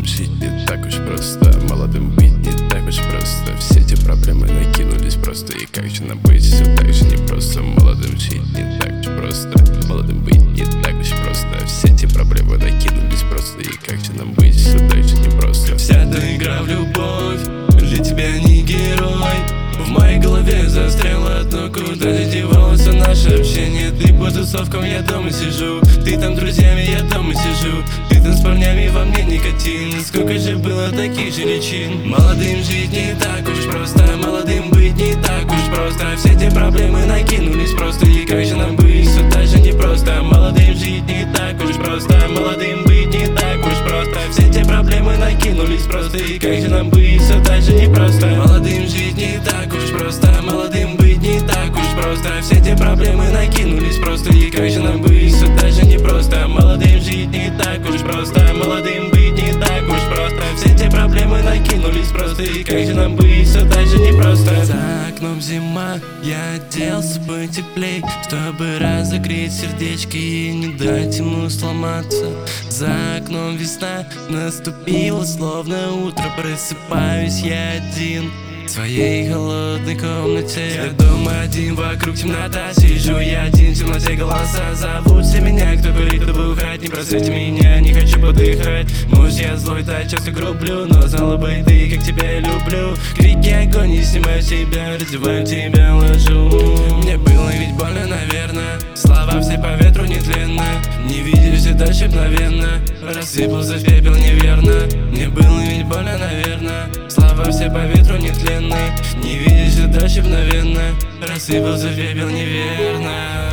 жить не так уж просто, молодым быть не так уж просто. Все эти проблемы накинулись просто, и как же нам быть все так же непросто. Молодым жить не так уж просто, молодым быть не так уж просто. Все эти проблемы накинулись просто, и как же нам быть все так же непросто. Вся эта игра в любовь для тебя не герой. В моей голове застряло одно, куда ты девался наше общение. Ты по тусовкам, я дома сижу, ты там друзьями, я дома сижу. Ты там с парнями, во мне никотин. Сколько же было таких же личин. Молодым жить не так уж просто, молодым быть не так уж просто. Все эти проблемы накинулись просто, и как же нам быть все так же непросто. Молодым жить не так уж просто, молодым быть не так уж просто. Все эти проблемы накинулись просто, и как же нам быть все так же непросто. Молодым жить не так уж просто, молодым быть не так уж просто. Все эти проблемы накинулись просто, и как же нам быть все так же непросто. Молодым жить не так уж просто, молодым быть не так уж просто. Все эти проблемы накинулись просто, и как же нам быть все так же непросто. За окном зима, я оделся потеплей, чтобы разогреть сердечки и не дать ему сломаться. За окном весна наступила, словно утро, просыпаюсь я один в своей холодной комнате. Я дома один, вокруг темнота, сижу я один в темноте, голоса зовут все меня. Кто курит, кто бухает, не просите меня, не хочу подыхать. Может я злой, так часто грублю, но знала бы ты, как тебя я люблю. Крики огонь, не снимаю себя, раздеваю тебя, ложу. Мне было ведь больно, наверное, слова все по ветру нетленно. Не видишь все дальше мгновенно, рассыпался в пепел неверно. Мне было ведь больно, наверное, слова все по ветру нетленно. Не видишь все дальше мгновенно, рассыпался в пепел неверно.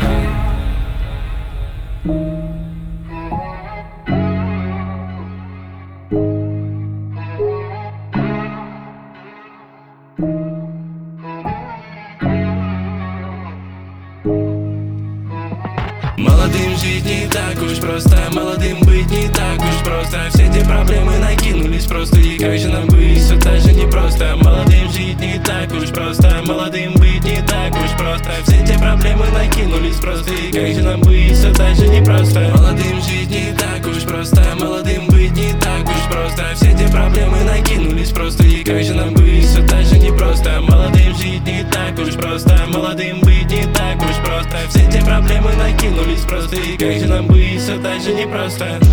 Молодым жить не так уж просто, молодым быть не так уж просто. Все эти проблемы накинулись просто, и как же нам быть все так же непросто. Молодым жить не так уж просто, молодым быть не так уж просто. Все эти проблемы накинулись просто, и как же нам быть все так же непросто. Молодым жить не так уж просто, молодым быть не так уж просто. Все эти проблемы накинулись просто, и как же нам быть все так же непросто. Молодым жить не так уж просто, молодым быть не так уж просто. Все эти проблемы накинулись просто, и как же нам быть все так же непросто.